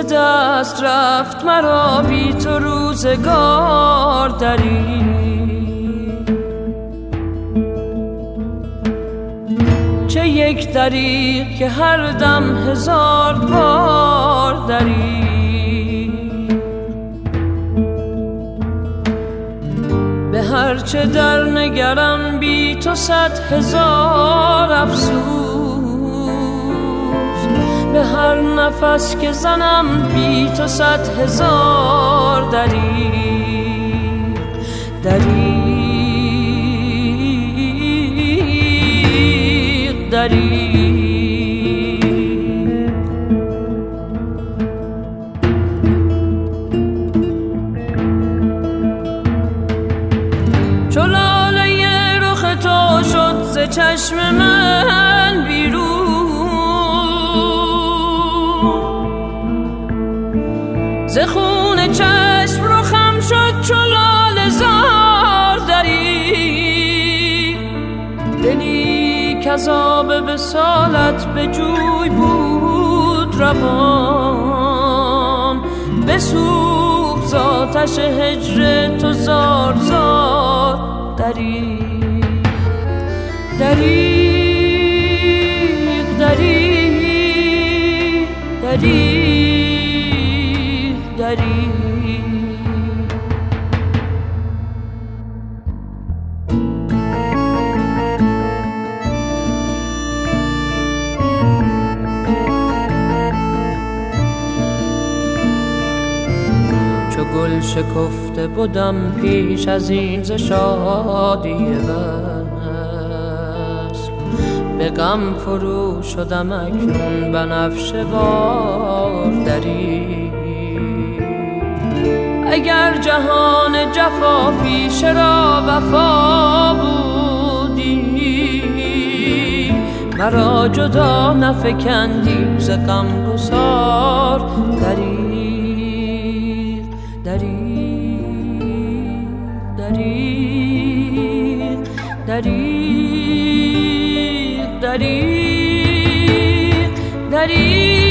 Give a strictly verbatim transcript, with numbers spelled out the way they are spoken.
دست رفت مرا بی تو روزگار دری. چه یک دری که هر دم هزار بار دری. به هر چه در نگرم بی تو صد هزار افسوس. به هر نفس که زنم بی تو صد هزار دری. دریغ دریغ چو لاله رخ تو شد ز چشم من بیرون. ز خون چشم رخم شد چو لاله زار دری. دلی کذاب وصالت به جوی بود روان. بسوخت ز آتش هجر تو زار زار دری. دریغ دریغ دریغ دریغ چو گل شکفته بودم پیش از این ز شادی وصل. به غم فرو شدم اکنون بنفشه وار دری. اگر جهان جفا پیش را وفا بودی. مرا جدا نفکندی ز غمگسار دریغ دریغ دریغ دریغ دریغ دریغ